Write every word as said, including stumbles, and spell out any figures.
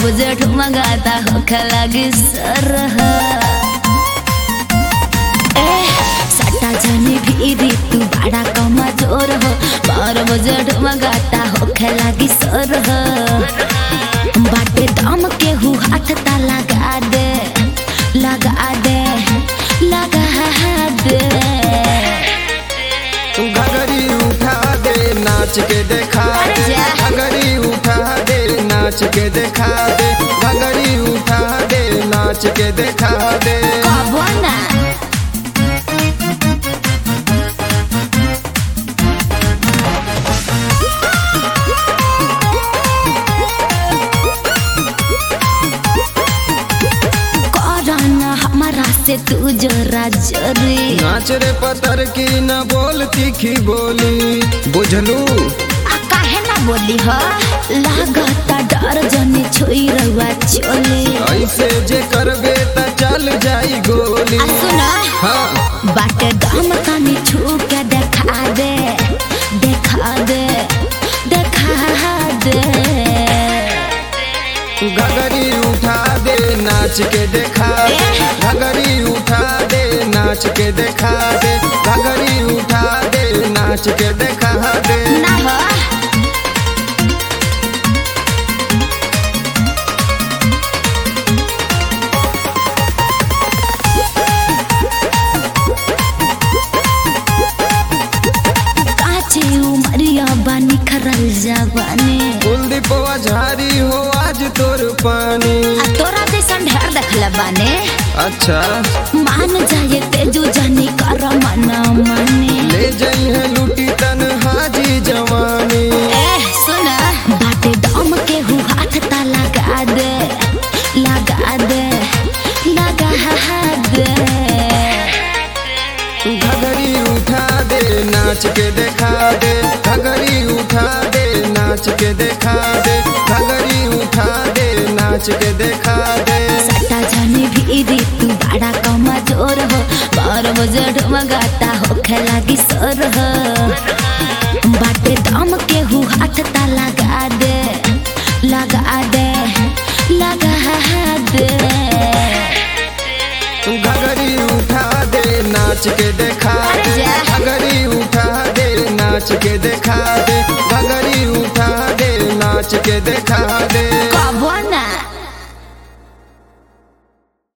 बजे ठुमगाता होखे लगी सरह सट्टा जाने भी तू बड़ा कमजोर हो बारह बजे ठुमगाता होखे लगी सरह बाटे दम के हु हाथ ता लगा दे लगा दे लगा दे घघरी उठा दे नाच के देखा दे घघरी उठा दे नाच के देखा दे घघरी उठा दे नाच के देखा दे कबो ना हमारा से तू जरा जरी नाच रे पतर की न बोल तीखी बोली बुझलू काहे ना बोली हो लागता डर जने छोई रहुआ चोली ऐसे जे करबे त चल जाई गोली सुना हाँ बाटे दम तनी छू के देखा दे देखा दे देखा दे घघरी उठा दे नाच के देखा दे घघरी उठा दे नाच के देखा दे घघरी उठा दे नाच के देखा दे ना हो उमरिया बानी खरल जवानी कुलदीपवा झारी हो आज तोर पानी आ तोरा जैसन ढेर देखले बाने अच्छा मान जाए तेजू जानी कर मना माने ले जाई है लूटी तन हाजी जवानी ए सुना बाटे दम के हु हाथ ता लगा दे लगा दे लगा दे घघरी उठा दे नाच के देखा दे घघरी उठा दे नाच के देखा दे घघरी उठा दे नाच के देखा दे सट्टा जाने भी तू बड़ा कमजोर हो बारह बजे ढमगाता होखे लगी सरह बाटे दम के हु हाथ ता लगा दे लगा दे लगा दे घघरी उठा दे नाच के देखा दे घघरी उठा दे नाच के देखा दे घघरी उठा दे नाच के देखा दे।